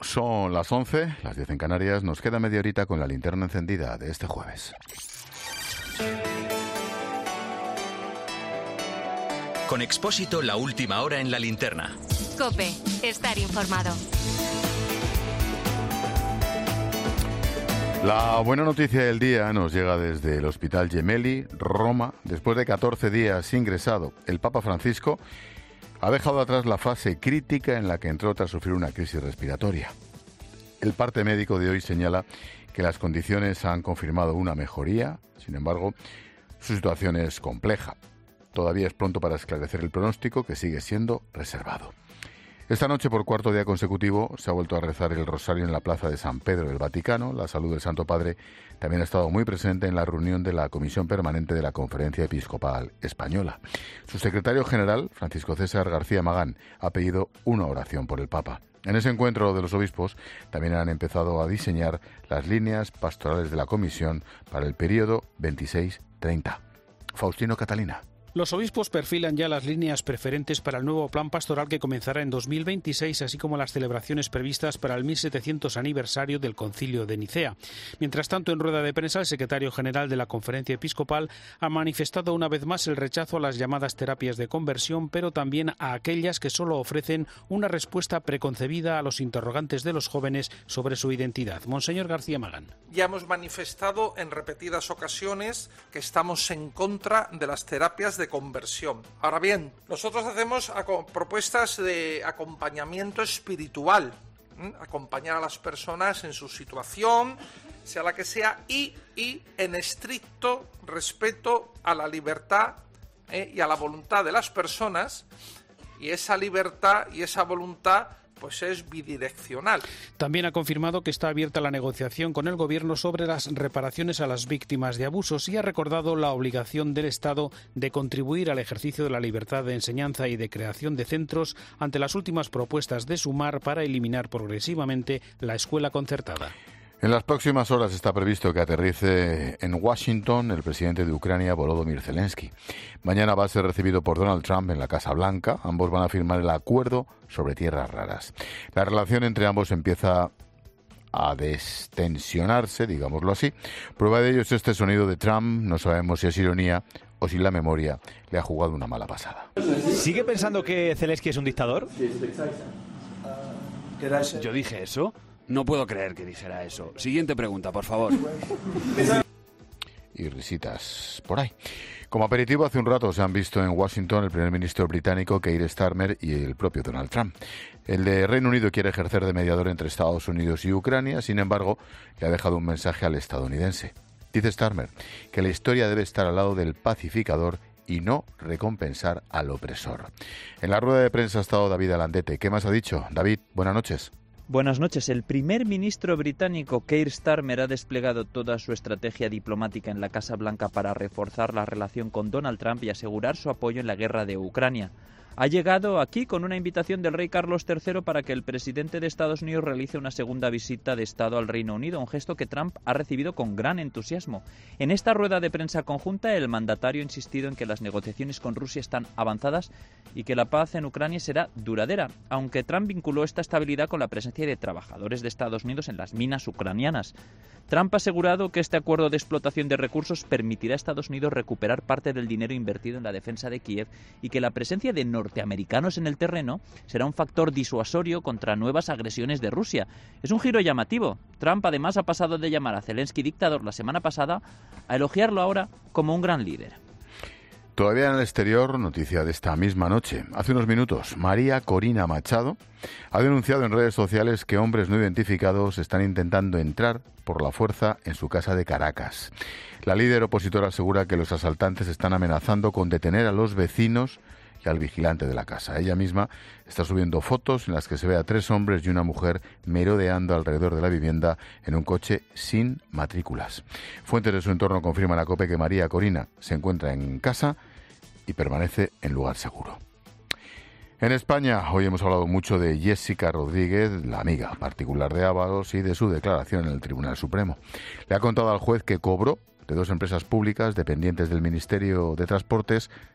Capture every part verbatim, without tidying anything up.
Son las once, las diez en Canarias. Nos queda media horita con la linterna encendida de este jueves. Con Expósito, la última hora en la linterna. COPE, estar informado. La buena noticia del día nos llega desde el Hospital Gemelli, Roma. Después de catorce días ingresado, el Papa Francisco ha dejado atrás la fase crítica en la que entró tras sufrir una crisis respiratoria. El parte médico de hoy señala que las condiciones han confirmado una mejoría. Sin embargo, su situación es compleja. Todavía es pronto para esclarecer el pronóstico, que sigue siendo reservado. Esta noche, por cuarto día consecutivo, se ha vuelto a rezar el rosario en la plaza de San Pedro del Vaticano. La salud del Santo Padre también ha estado muy presente en la reunión de la Comisión Permanente de la Conferencia Episcopal Española. Su secretario general, Francisco César García Magán, ha pedido una oración por el Papa. En ese encuentro de los obispos también han empezado a diseñar las líneas pastorales de la Comisión para el periodo veintiséis treinta. Faustino Catalina. Los obispos perfilan ya las líneas preferentes para el nuevo plan pastoral que comenzará en dos mil veintiséis, así como las celebraciones previstas para el mil setecientos aniversario del Concilio de Nicea. Mientras tanto, en rueda de prensa, el secretario general de la Conferencia Episcopal ha manifestado una vez más el rechazo a las llamadas terapias de conversión, pero también a aquellas que solo ofrecen una respuesta preconcebida a los interrogantes de los jóvenes sobre su identidad. Monseñor García Magán. Ya hemos manifestado en repetidas ocasiones que estamos en contra de las terapias de de conversión. Ahora bien, nosotros hacemos propuestas de acompañamiento espiritual, ¿eh? acompañar a las personas en su situación, sea la que sea, y, y en estricto respeto a la libertad ¿eh? y a la voluntad de las personas, y esa libertad y esa voluntad pues es bidireccional. También ha confirmado que está abierta la negociación con el Gobierno sobre las reparaciones a las víctimas de abusos y ha recordado la obligación del Estado de contribuir al ejercicio de la libertad de enseñanza y de creación de centros ante las últimas propuestas de Sumar para eliminar progresivamente la escuela concertada. En las próximas horas está previsto que aterrice en Washington el presidente de Ucrania, Volodymyr Zelensky. Mañana va a ser recibido por Donald Trump en la Casa Blanca. Ambos van a firmar el acuerdo sobre tierras raras. La relación entre ambos empieza a destensionarse, digámoslo así. Prueba de ello es este sonido de Trump. No sabemos si es ironía o si la memoria le ha jugado una mala pasada. ¿Sigue pensando que Zelensky es un dictador? ¿Yo dije eso? No puedo creer que dijera eso. Siguiente pregunta, por favor. Y risitas por ahí. Como aperitivo, hace un rato se han visto en Washington el primer ministro británico Keir Starmer y el propio Donald Trump. El de Reino Unido quiere ejercer de mediador entre Estados Unidos y Ucrania, sin embargo, le ha dejado un mensaje al estadounidense. Dice Starmer que la historia debe estar al lado del pacificador y no recompensar al opresor. En la rueda de prensa ha estado David Alandete. ¿Qué más ha dicho? David, buenas noches. Buenas noches. El primer ministro británico Keir Starmer ha desplegado toda su estrategia diplomática en la Casa Blanca para reforzar la relación con Donald Trump y asegurar su apoyo en la guerra de Ucrania. Ha llegado aquí con una invitación del rey Carlos tercero para que el presidente de Estados Unidos realice una segunda visita de Estado al Reino Unido, un gesto que Trump ha recibido con gran entusiasmo. En esta rueda de prensa conjunta, el mandatario ha insistido en que las negociaciones con Rusia están avanzadas y que la paz en Ucrania será duradera, aunque Trump vinculó esta estabilidad con la presencia de trabajadores de Estados Unidos en las minas ucranianas. Trump ha asegurado que este acuerdo de explotación de recursos permitirá a Estados Unidos recuperar parte del dinero invertido en la defensa de Kiev y que la presencia de norteamericanos en el terreno será un factor disuasorio contra nuevas agresiones de Rusia. Es un giro llamativo. Trump además ha pasado de llamar a Zelensky dictador la semana pasada a elogiarlo ahora como un gran líder. Todavía en el exterior, noticia de esta misma noche. Hace unos minutos, María Corina Machado ha denunciado en redes sociales que hombres no identificados están intentando entrar por la fuerza en su casa de Caracas. La líder opositora asegura que los asaltantes están amenazando con detener a los vecinos y al vigilante de la casa. Ella misma está subiendo fotos en las que se ve a tres hombres y una mujer merodeando alrededor de la vivienda en un coche sin matrículas. Fuentes de su entorno confirman a COPE que María Corina se encuentra en casa y permanece en lugar seguro. En España, hoy hemos hablado mucho de Jessica Rodríguez, la amiga particular de Ábalos, y de su declaración en el Tribunal Supremo. Le ha contado al juez que cobró de dos empresas públicas dependientes del Ministerio de Transportes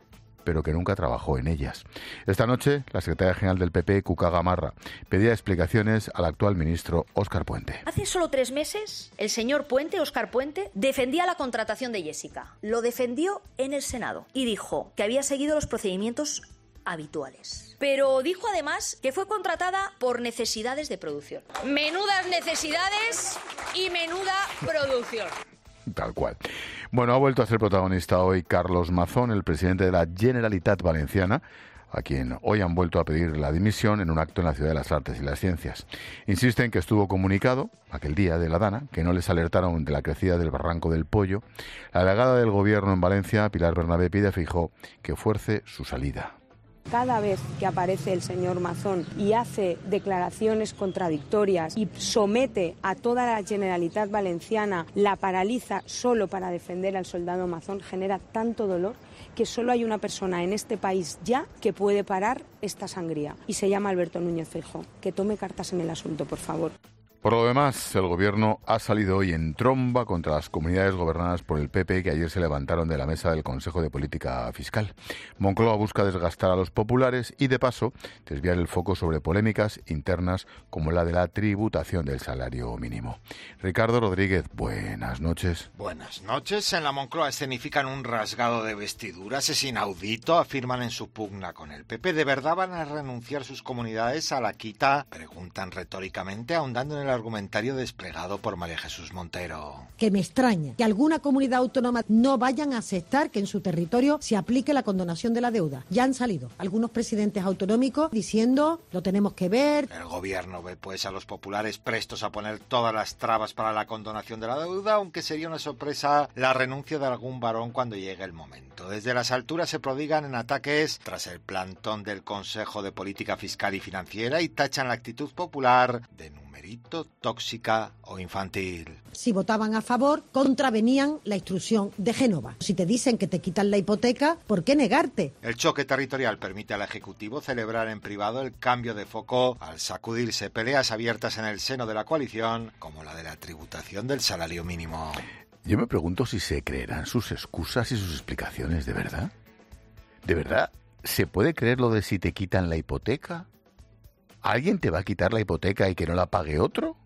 pero que nunca trabajó en ellas. Esta noche, la secretaria general del P P, Cuca Gamarra, pedía explicaciones al actual ministro Óscar Puente. Hace solo tres meses, el señor Puente, Óscar Puente, defendía la contratación de Jessica. Lo defendió en el Senado y dijo que había seguido los procedimientos habituales. Pero dijo además que fue contratada por necesidades de producción. Menudas necesidades y menuda producción. Tal cual. Bueno, ha vuelto a ser protagonista hoy Carlos Mazón, el presidente de la Generalitat Valenciana, a quien hoy han vuelto a pedir la dimisión en un acto en la Ciudad de las Artes y las Ciencias. Insisten que estuvo comunicado, aquel día de la Dana, que no les alertaron de la crecida del barranco del Pollo. La delegada del Gobierno en Valencia, Pilar Bernabé, pide a Feijóo que fuerce su salida. Cada vez que aparece el señor Mazón y hace declaraciones contradictorias y somete a toda la Generalitat Valenciana, la paraliza solo para defender al soldado Mazón, genera tanto dolor que solo hay una persona en este país ya que puede parar esta sangría, y se llama Alberto Núñez Feijóo. Que tome cartas en el asunto, por favor. Por lo demás, el Gobierno ha salido hoy en tromba contra las comunidades gobernadas por el P P que ayer se levantaron de la mesa del Consejo de Política Fiscal. Moncloa busca desgastar a los populares y, de paso, desviar el foco sobre polémicas internas como la de la tributación del salario mínimo. Ricardo Rodríguez, buenas noches. Buenas noches. En la Moncloa escenifican un rasgado de vestiduras. Es inaudito, afirman en su pugna con el P P. ¿De verdad van a renunciar sus comunidades a la quita? Preguntan retóricamente, ahondando en el argumentario desplegado por María Jesús Montero. Que me extraña que alguna comunidad autónoma no vayan a aceptar que en su territorio se aplique la condonación de la deuda. Ya han salido algunos presidentes autonómicos diciendo lo tenemos que ver. El Gobierno ve pues a los populares prestos a poner todas las trabas para la condonación de la deuda, aunque sería una sorpresa la renuncia de algún varón cuando llegue el momento. Desde las alturas se prodigan en ataques tras el plantón del Consejo de Política Fiscal y Financiera y tachan la actitud popular de numerito, tóxica o infantil. Si votaban a favor, contravenían la instrucción de Génova. Si te dicen que te quitan la hipoteca, ¿por qué negarte? El choque territorial permite al Ejecutivo celebrar en privado el cambio de foco al sacudirse peleas abiertas en el seno de la coalición, como la de la tributación del salario mínimo. Yo me pregunto si se creerán sus excusas y sus explicaciones, ¿de verdad? ¿De verdad se puede creer lo de si te quitan la hipoteca? ¿Alguien te va a quitar la hipoteca y que no la pague otro?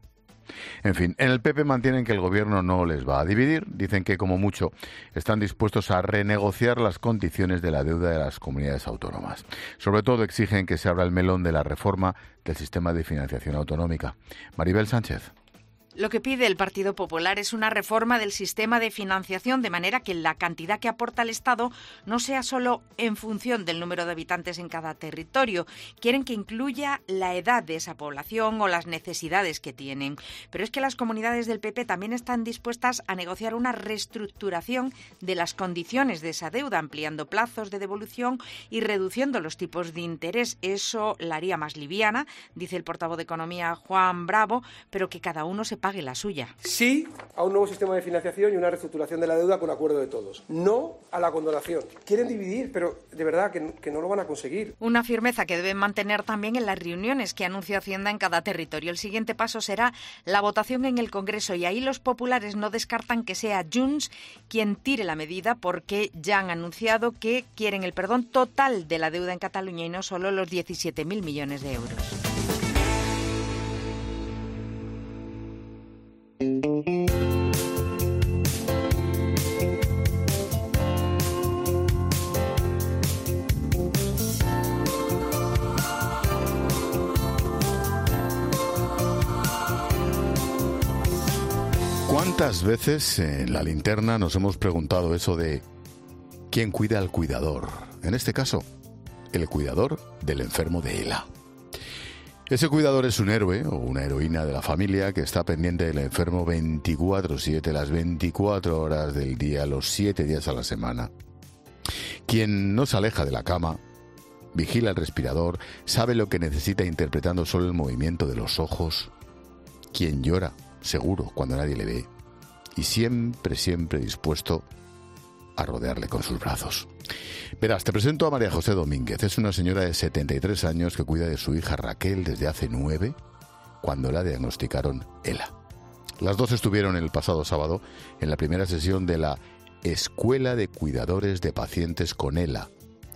En fin, en el P P mantienen que el Gobierno no les va a dividir. Dicen que, como mucho, están dispuestos a renegociar las condiciones de la deuda de las comunidades autónomas. Sobre todo exigen que se abra el melón de la reforma del sistema de financiación autonómica. Maribel Sánchez. Lo que pide el Partido Popular es una reforma del sistema de financiación de manera que la cantidad que aporta el Estado no sea solo en función del número de habitantes en cada territorio. Quieren que incluya la edad de esa población o las necesidades que tienen. Pero es que las comunidades del P P también están dispuestas a negociar una reestructuración de las condiciones de esa deuda, ampliando plazos de devolución y reduciendo los tipos de interés. Eso la haría más liviana, dice el portavoz de Economía Juan Bravo, pero que cada uno se pague la suya. Sí a un nuevo sistema de financiación y una reestructuración de la deuda con acuerdo de todos. No a la condonación. Quieren dividir, pero de verdad que, que no lo van a conseguir. Una firmeza que deben mantener también en las reuniones que anuncia Hacienda en cada territorio. El siguiente paso será la votación en el Congreso y ahí los populares no descartan que sea Junts quien tire la medida porque ya han anunciado que quieren el perdón total de la deuda en Cataluña y no solo los diecisiete mil millones de euros. ¿Cuántas veces en la linterna nos hemos preguntado eso de ¿quién cuida al cuidador? En este caso, el cuidador del enfermo de ELA. Ese cuidador es un héroe o una heroína de la familia que está pendiente del enfermo veinticuatro siete, las veinticuatro horas del día, los siete días a la semana. Quien no se aleja de la cama, vigila el respirador, sabe lo que necesita interpretando solo el movimiento de los ojos. Quien llora, seguro, cuando nadie le ve. Y siempre, siempre dispuesto a rodearle con sus brazos. Verás, te presento a María José Domínguez. Es una señora de setenta y tres años que cuida de su hija Raquel desde hace nueve, cuando la diagnosticaron ELA. Las dos estuvieron el pasado sábado en la primera sesión de la Escuela de Cuidadores de Pacientes con ELA,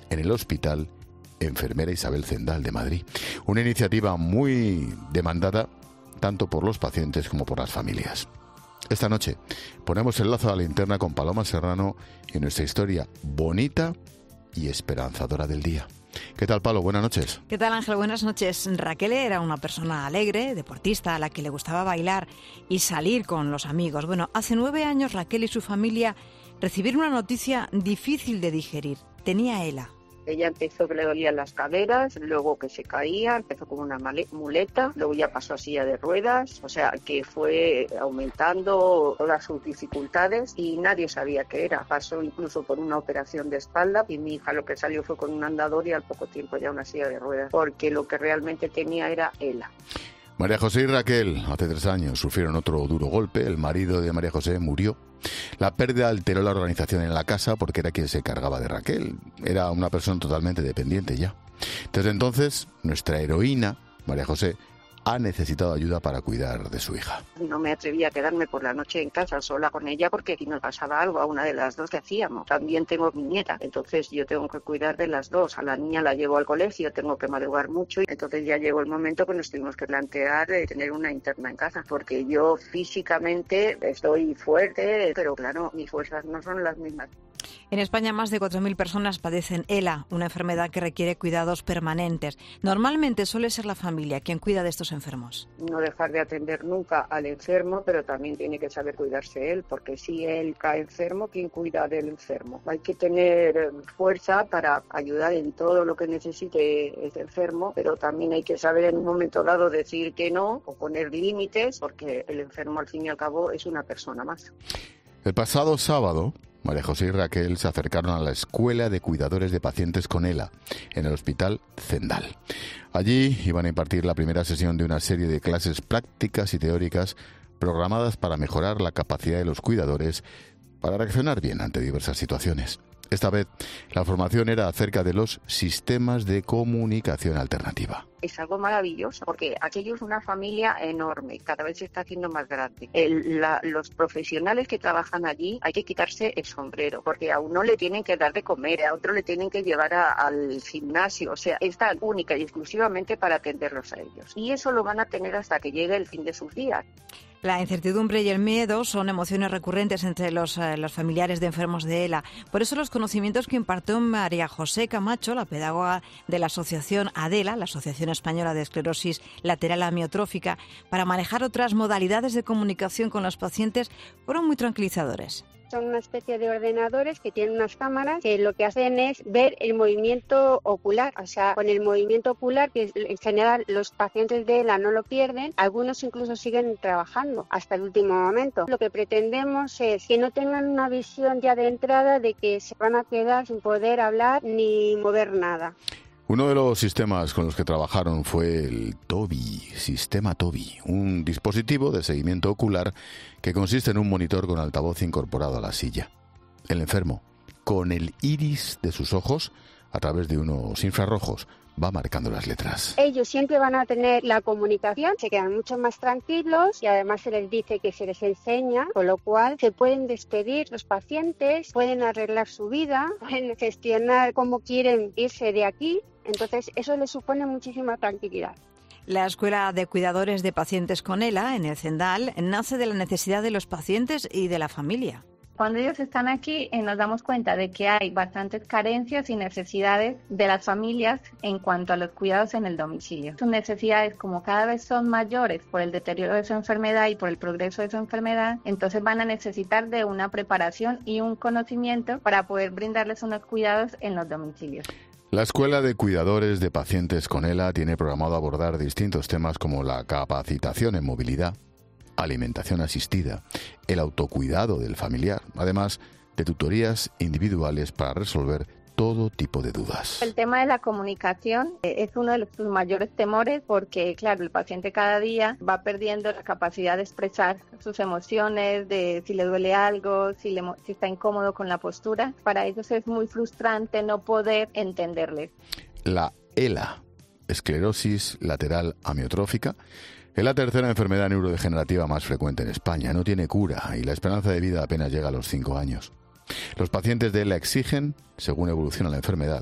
en el Hospital Enfermera Isabel Zendal de Madrid. Una iniciativa muy demandada tanto por los pacientes como por las familias. Esta noche ponemos el lazo a la linterna con Paloma Serrano y nuestra historia bonita y esperanzadora del día. ¿Qué tal, Palo? Buenas noches. ¿Qué tal, Ángel? Buenas noches. Raquel era una persona alegre, deportista, a la que le gustaba bailar y salir con los amigos. Bueno, hace nueve años Raquel y su familia recibieron una noticia difícil de digerir. Tenía ELA. Ella empezó que le dolían las caderas, luego que se caía, empezó con una muleta, luego ya pasó a silla de ruedas, o sea que fue aumentando todas sus dificultades y nadie sabía qué era. Pasó incluso por una operación de espalda y mi hija lo que salió fue con un andador y al poco tiempo ya una silla de ruedas, porque lo que realmente tenía era ELA. María José y Raquel, hace tres años, sufrieron otro duro golpe. El marido de María José murió. La pérdida alteró la organización en la casa porque era quien se cargaba de Raquel. Era una persona totalmente dependiente ya. Desde entonces, nuestra heroína, María José, ha necesitado ayuda para cuidar de su hija. No me atrevía a quedarme por la noche en casa sola con ella porque si nos pasaba algo a una de las dos que hacíamos. También tengo mi nieta, entonces yo tengo que cuidar de las dos. A la niña la llevo al colegio, tengo que madrugar mucho y entonces ya llegó el momento que nos tuvimos que plantear de tener una interna en casa porque yo físicamente estoy fuerte, pero claro, mis fuerzas no son las mismas. En España más de cuatro mil personas padecen ELA, una enfermedad que requiere cuidados permanentes. Normalmente suele ser la familia quien cuida de estos enfermos. No dejar de atender nunca al enfermo, pero también tiene que saber cuidarse él, porque si él cae enfermo, ¿quién cuida del enfermo? Hay que tener fuerza para ayudar en todo lo que necesite ese enfermo, pero también hay que saber en un momento dado decir que no o poner límites, porque el enfermo al fin y al cabo es una persona más. El pasado sábado, María José y Raquel se acercaron a la Escuela de Cuidadores de Pacientes con ELA, en el Hospital Zendal. Allí iban a impartir la primera sesión de una serie de clases prácticas y teóricas programadas para mejorar la capacidad de los cuidadores para reaccionar bien ante diversas situaciones. Esta vez, la formación era acerca de los sistemas de comunicación alternativa. Es algo maravilloso, porque aquello es una familia enorme, cada vez se está haciendo más grande. El, la, los profesionales que trabajan allí hay que quitarse el sombrero, porque a uno le tienen que dar de comer, a otro le tienen que llevar a, al gimnasio, o sea, están única y exclusivamente para atenderlos a ellos. Y eso lo van a tener hasta que llegue el fin de sus días. La incertidumbre y el miedo son emociones recurrentes entre los, eh, los familiares de enfermos de ELA. Por eso los conocimientos que impartió María José Camacho, la pedagoga de la asociación ADELA, la Asociación Española de Esclerosis Lateral Amiotrófica, para manejar otras modalidades de comunicación con los pacientes, fueron muy tranquilizadores. Son una especie de ordenadores que tienen unas cámaras que lo que hacen es ver el movimiento ocular. O sea, con el movimiento ocular, que en general los pacientes de ELA no lo pierden, algunos incluso siguen trabajando hasta el último momento. Lo que pretendemos es que no tengan una visión ya de entrada de que se van a quedar sin poder hablar ni mover nada. Uno de los sistemas con los que trabajaron fue el TOBI, sistema TOBI, un dispositivo de seguimiento ocular que consiste en un monitor con altavoz incorporado a la silla. El enfermo, con el iris de sus ojos, a través de unos infrarrojos, va marcando las letras. Ellos siempre van a tener la comunicación, se quedan mucho más tranquilos y además se les dice que se les enseña, con lo cual se pueden despedir los pacientes, pueden arreglar su vida, pueden gestionar cómo quieren irse de aquí. Entonces, eso les supone muchísima tranquilidad. La Escuela de Cuidadores de Pacientes con ELA, en el Zendal, nace de la necesidad de los pacientes y de la familia. Cuando ellos están aquí, eh, nos damos cuenta de que hay bastantes carencias y necesidades de las familias en cuanto a los cuidados en el domicilio. Sus necesidades, como cada vez son mayores por el deterioro de su enfermedad y por el progreso de su enfermedad, entonces van a necesitar de una preparación y un conocimiento para poder brindarles unos cuidados en los domicilios. La Escuela de Cuidadores de Pacientes con ELA tiene programado abordar distintos temas como la capacitación en movilidad, alimentación asistida, el autocuidado del familiar, además de tutorías individuales para resolver todo tipo de dudas. El tema de la comunicación es uno de sus mayores temores porque, claro, el paciente cada día va perdiendo la capacidad de expresar sus emociones, de si le duele algo, si, le, si está incómodo con la postura. Para ellos es muy frustrante no poder entenderles. La ELA, esclerosis lateral amiotrófica, es la tercera enfermedad neurodegenerativa más frecuente en España. No tiene cura y la esperanza de vida apenas llega a los cinco años. Los pacientes de ELA exigen, según evoluciona la enfermedad,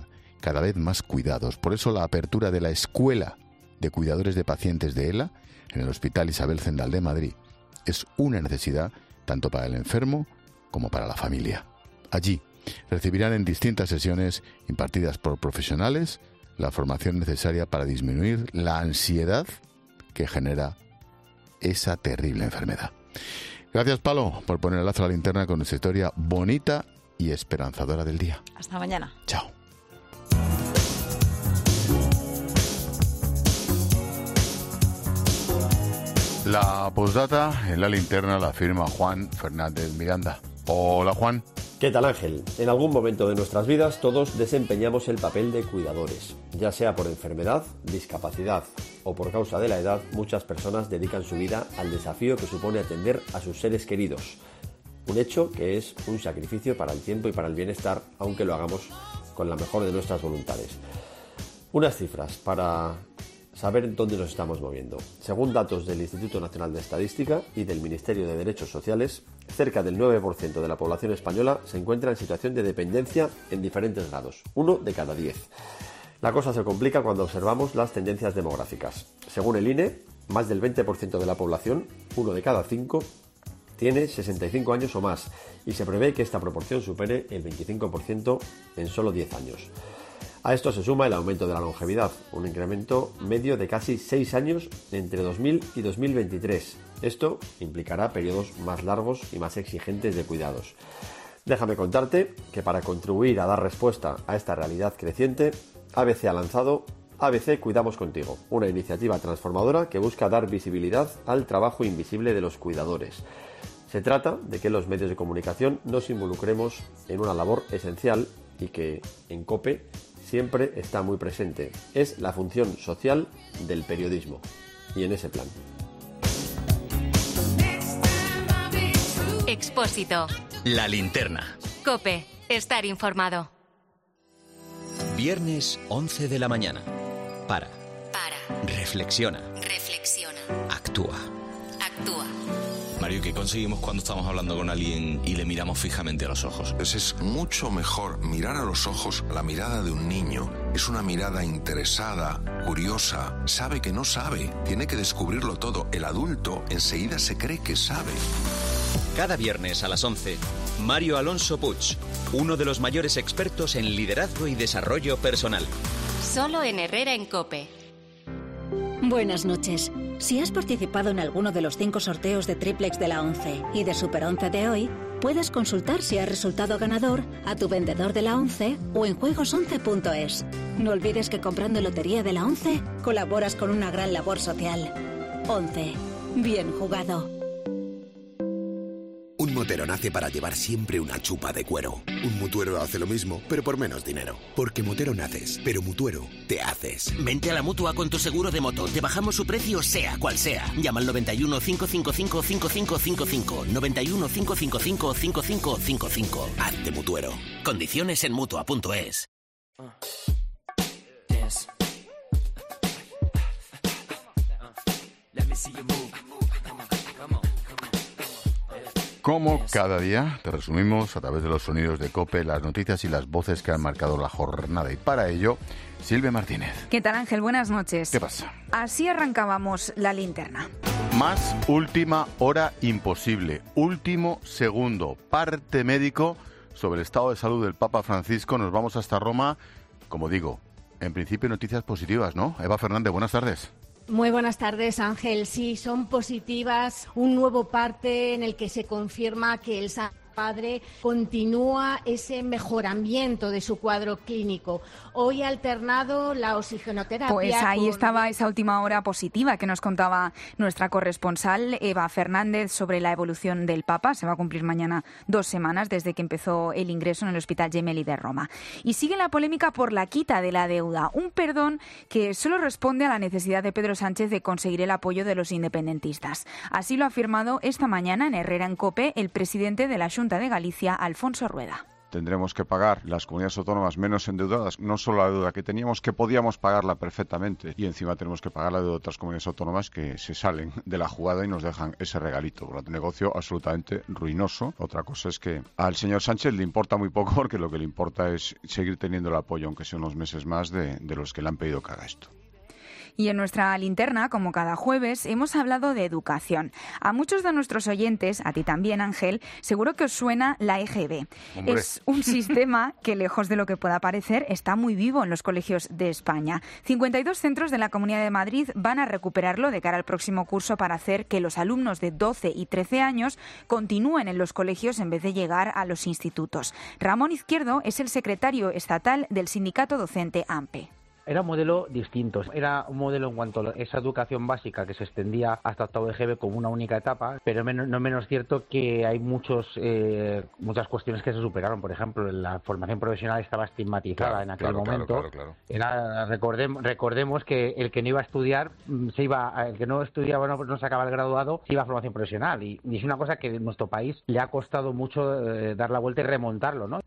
cada vez más cuidados. Por eso la apertura de la Escuela de Cuidadores de Pacientes de ELA en el Hospital Isabel Zendal de Madrid es una necesidad tanto para el enfermo como para la familia. Allí recibirán en distintas sesiones impartidas por profesionales la formación necesaria para disminuir la ansiedad que genera esa terrible enfermedad. Gracias, Palo, por poner el lazo a la linterna con nuestra historia bonita y esperanzadora del día. Hasta mañana. Chao. La postdata en la linterna la firma Juan Fernández Miranda. Hola, Juan. ¿Qué tal, Ángel? En algún momento de nuestras vidas todos desempeñamos el papel de cuidadores. Ya sea por enfermedad, discapacidad o por causa de la edad, muchas personas dedican su vida al desafío que supone atender a sus seres queridos. Un hecho que es un sacrificio para el tiempo y para el bienestar, aunque lo hagamos con la mejor de nuestras voluntades. Unas cifras para saber dónde nos estamos moviendo. Según datos del Instituto Nacional de Estadística y del Ministerio de Derechos Sociales, cerca del nueve por ciento de la población española se encuentra en situación de dependencia en diferentes grados, uno de cada diez. La cosa se complica cuando observamos las tendencias demográficas. Según el I N E, más del veinte por ciento de la población, uno de cada cinco, tiene sesenta y cinco años o más, y se prevé que esta proporción supere el veinticinco por ciento en solo diez años. A esto se suma el aumento de la longevidad, un incremento medio de casi seis años entre dos mil y dos mil veintitrés. Esto implicará periodos más largos y más exigentes de cuidados. Déjame contarte que para contribuir a dar respuesta a esta realidad creciente, A B C ha lanzado A B C Cuidamos Contigo, una iniciativa transformadora que busca dar visibilidad al trabajo invisible de los cuidadores. Se trata de que los medios de comunicación nos involucremos en una labor esencial y que en COPE siempre está muy presente. Es la función social del periodismo. Y en ese plan. Expósito. La linterna. COPE. Estar informado. Viernes once de la mañana. Para. Para. Reflexiona. Reflexiona. Actúa. Actúa. Mario, ¿qué conseguimos cuando estamos hablando con alguien y le miramos fijamente a los ojos? Pues es mucho mejor mirar a los ojos la mirada de un niño. Es una mirada interesada, curiosa, sabe que no sabe, tiene que descubrirlo todo. El adulto enseguida se cree que sabe. Cada viernes a las once, Mario Alonso Puig, uno de los mayores expertos en liderazgo y desarrollo personal. Solo en Herrera en COPE. Buenas noches. Si has participado en alguno de los cinco sorteos de Triplex de la ONCE y de Super once de hoy, puedes consultar si has resultado ganador a tu vendedor de la ONCE o en juegos once punto es. No olvides que comprando lotería de la ONCE colaboras con una gran labor social. ONCE. Bien jugado. Un motero nace para llevar siempre una chupa de cuero. Un mutuero hace lo mismo, pero por menos dinero. Porque motero naces, pero mutuero te haces. Vente a la Mutua con tu seguro de moto. Te bajamos su precio sea cual sea. Llama al noventa y uno, cinco cinco cinco, cinco cinco cinco cinco. noventa y uno, cinco cinco cinco, cinco cinco cinco cinco. Hazte mutuero. Condiciones en Mutua punto es. Como cada día, te resumimos a través de los sonidos de COPE las noticias y las voces que han marcado la jornada. Y para ello, Silvia Martínez. ¿Qué tal, Ángel? Buenas noches. ¿Qué pasa? Así arrancábamos la linterna. Más última hora imposible. Último segundo. Parte médico sobre el estado de salud del Papa Francisco. Nos vamos hasta Roma. Como digo, en principio noticias positivas, ¿no? Eva Fernández, buenas tardes. Muy buenas tardes, Ángel. Sí, son positivas. Un nuevo parte en el que se confirma que el Santo Padre continúa ese mejoramiento de su cuadro clínico. Hoy ha alternado la oxigenoterapia. Pues ahí con... estaba esa última hora positiva que nos contaba nuestra corresponsal Eva Fernández sobre la evolución del Papa. Se va a cumplir mañana dos semanas desde que empezó el ingreso en el Hospital Gemelli de Roma. Y sigue la polémica por la quita de la deuda, un perdón que solo responde a la necesidad de Pedro Sánchez de conseguir el apoyo de los independentistas. Así lo ha afirmado esta mañana en Herrera en COPE el presidente de la Xunta de Galicia, Alfonso Rueda. tendremos que pagar las comunidades autónomas menos endeudadas, no solo la deuda que teníamos, que podíamos pagarla perfectamente, y encima tenemos que pagar la deuda de otras comunidades autónomas que se salen de la jugada y nos dejan ese regalito. Un negocio absolutamente ruinoso. Otra cosa es que al señor Sánchez le importa muy poco, porque lo que le importa es seguir teniendo el apoyo, aunque sea unos meses más, de, de los que le han pedido que haga esto. Y en nuestra linterna, como cada jueves, hemos hablado de educación. A muchos de nuestros oyentes, a ti también, Ángel, seguro que os suena la E G B. Hombre. Es un sistema que, lejos de lo que pueda parecer, está muy vivo en los colegios de España. cincuenta y dos centros de la Comunidad de Madrid van a recuperarlo de cara al próximo curso para hacer que los alumnos de doce y trece años continúen en los colegios en vez de llegar a los institutos. Ramón Izquierdo es el secretario estatal del sindicato docente A M P E. Era un modelo distinto, era un modelo en cuanto a esa educación básica que se extendía hasta octavo de G B como una única etapa, pero menos, no menos cierto que hay muchos eh, muchas cuestiones que se superaron. Por ejemplo, la formación profesional estaba estigmatizada claro, en aquel claro, momento. Claro, claro, claro. Era, recordemos, recordemos que el que no iba a estudiar, se iba, el que no estudiaba, no, no sacaba el graduado, se iba a formación profesional. Y, y es una cosa que en nuestro país le ha costado mucho eh, dar la vuelta y remontarlo, ¿no?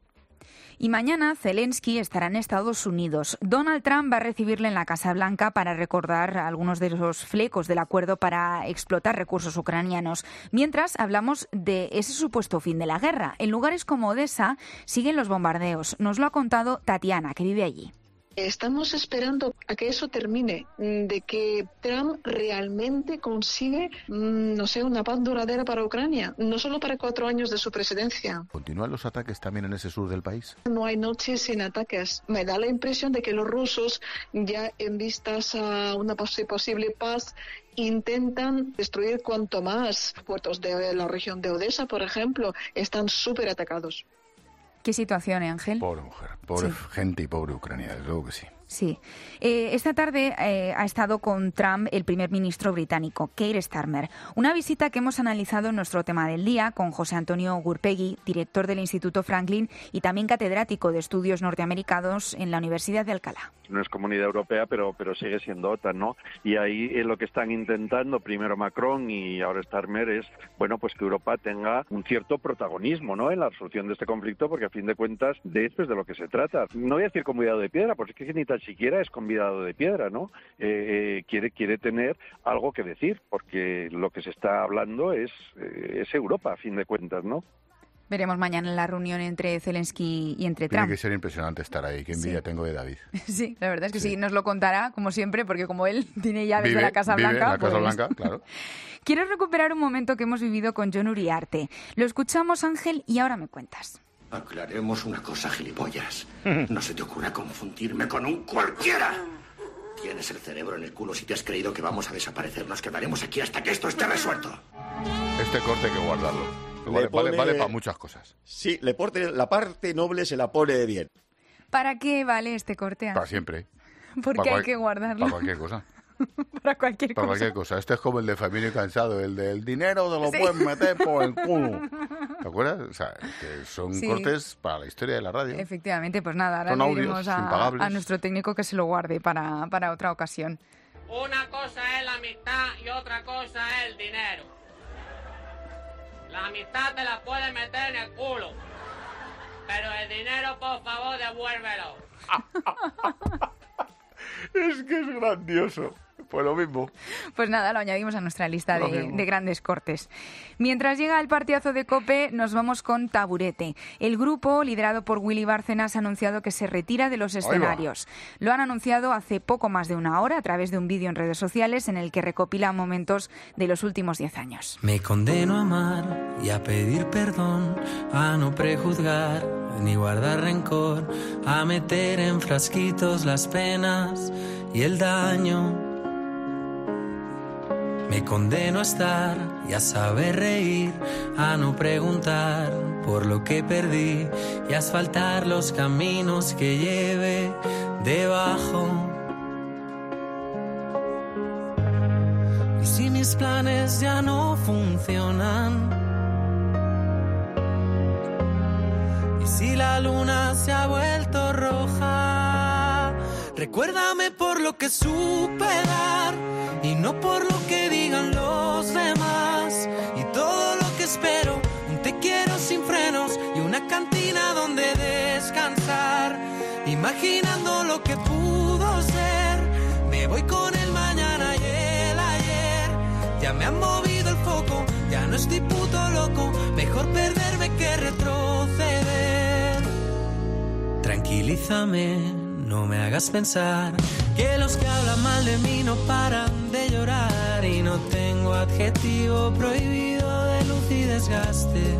Y mañana Zelensky estará en Estados Unidos. Donald Trump va a recibirle en la Casa Blanca para recordar algunos de los flecos del acuerdo para explotar recursos ucranianos. Mientras hablamos de ese supuesto fin de la guerra. En lugares como Odessa siguen los bombardeos. Nos lo ha contado Tatiana, que vive allí. Estamos esperando a que eso termine, de que Trump realmente consigue, no sé, una paz duradera para Ucrania, no solo para cuatro años de su presidencia. ¿Continúan los ataques también en ese sur del país? No hay noches sin ataques. Me da la impresión de que los rusos, ya en vistas a una pos- posible paz, intentan destruir cuanto más. Puertos de la región de Odessa, por ejemplo, están súper atacados. ¿Qué situación, eh, Ángel? Pobre mujer, pobre sí. gente y pobre Ucrania, desde luego que sí. Sí. Eh, esta tarde eh, ha estado con Trump el primer ministro británico, Keir Starmer. Una visita que hemos analizado en nuestro tema del día con José Antonio Gurpegui, director del Instituto Franklin y también catedrático de estudios norteamericanos en la Universidad de Alcalá. No es comunidad europea, pero pero sigue siendo OTAN, ¿no? Y ahí es lo que están intentando, primero Macron y ahora Starmer, es, bueno, pues que Europa tenga un cierto protagonismo, ¿no?, en la resolución de este conflicto, porque a fin de cuentas de esto es de lo que se trata. No voy a decir convidado de piedra, porque es que ni tan siquiera es convidado de piedra, ¿no? Eh, eh, quiere quiere tener algo que decir, porque lo que se está hablando es, eh, es Europa, a fin de cuentas, ¿no? Veremos mañana la reunión entre Zelensky y entre Tiene Trump. Tiene que ser impresionante estar ahí. Qué envidia sí. tengo de David. Sí, la verdad es que sí. sí, nos lo contará, como siempre, porque como él tiene llaves vive, de la Casa vive Blanca... en la Casa pues... Blanca, claro. Quiero recuperar un momento que hemos vivido con Jon Uriarte. Lo escuchamos, Ángel, y ahora me cuentas. Aclaremos una cosa, gilipollas. No se te ocurra confundirme con un cualquiera. Tienes el cerebro en el culo si te has creído que vamos a desaparecer. Nos quedaremos aquí hasta que esto esté resuelto. Este corte hay que guardarlo. Vale, pone... vale, vale para muchas cosas. Sí, le porte, la parte noble se la pone bien. ¿Para qué vale este corte, Ángel? Para siempre. ¿Por qué hay que guardarlo? Para cualquier cosa. Para cualquier Para cosa. cualquier cosa. Este es como el de Famino y Cansado, el del dinero te lo sí. pueden meter por el culo. ¿Te acuerdas? O sea, que son sí. cortes para la historia de la radio. Efectivamente, pues nada, ahora son le audios diremos a, a nuestro técnico que se lo guarde para, para otra ocasión. Una cosa es la amistad y otra cosa es el dinero. La amistad te la puedes meter en el culo, pero el dinero, por favor, devuélvelo. Es que es grandioso. Pues lo mismo. Pues nada, lo añadimos a nuestra lista de, de grandes cortes. Mientras llega el partidazo de COPE, nos vamos con Taburete. El grupo, liderado por Willy Bárcenas, ha anunciado que se retira de los escenarios. Lo han anunciado hace poco más de una hora a través de un vídeo en redes sociales en el que recopila momentos de los últimos diez años. Me condeno a amar y a pedir perdón, a no prejuzgar ni guardar rencor, a meter en frasquitos las penas y el daño. Me condeno a estar y a saber reír, a no preguntar por lo que perdí y a asfaltar los caminos que lleve debajo. Y si mis planes ya no funcionan, y si la luna se ha vuelto roja, recuérdame por lo que supe dar y no por lo que digan los demás. Y todo lo que espero, un te quiero sin frenos y una cantina donde imaginando lo que pudo ser. Me voy con el mañana y el ayer. Ya me han movido el foco, ya no estoy puto loco. Mejor perderme que retroceder. Tranquilízame, no me hagas pensar que los que hablan mal de mí no paran de llorar. Y no tengo adjetivo prohibido de luz y desgaste.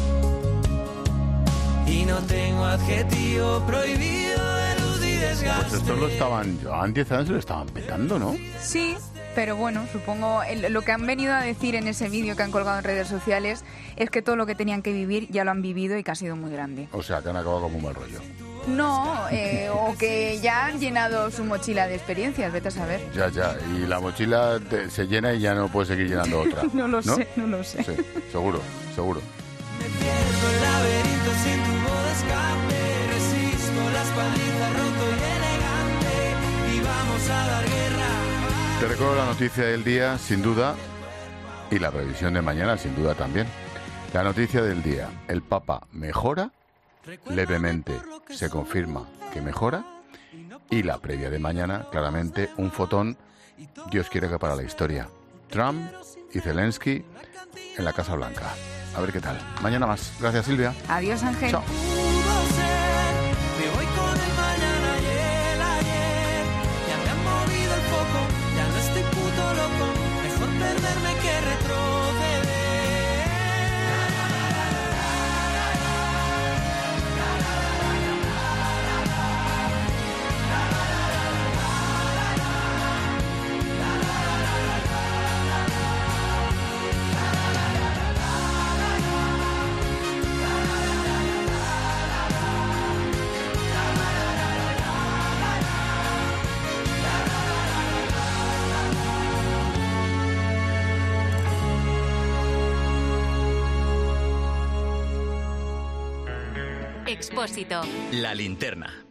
Y no tengo adjetivo prohibido de luz y desgaste. Pues esto lo estaban, llevaban diez años y lo estaban petando, ¿no? Sí, pero bueno, supongo el, lo que han venido a decir en ese vídeo que han colgado en redes sociales es que todo lo que tenían que vivir ya lo han vivido y que ha sido muy grande. O sea, que han acabado como un mal rollo. No, eh, o que ya han llenado su mochila de experiencias, vete a saber. Ya, ya, y la mochila te, se llena y ya no puedes seguir llenando otra. No lo ¿no? sé, no lo sé. Sí, seguro, seguro. Me pierdo el laberinto sin tubo de escape. Resisto la espaldita roto y elegante. Y vamos a dar guerra. Te recuerdo la noticia del día, sin duda, y la previsión de mañana, sin duda también. La noticia del día, el Papa mejora levemente, se confirma que mejora, y la previa de mañana, claramente, un fotón, Dios quiere que para la historia. Trump y Zelensky en la Casa Blanca. A ver qué tal. Mañana más. Gracias, Silvia. Adiós, Ángel. Chao. Me voy con el mañana y el ayer. Ya me han movido el foco, ya no estoy puto loco. Mejor perderme que retroceder. Expósito. La linterna.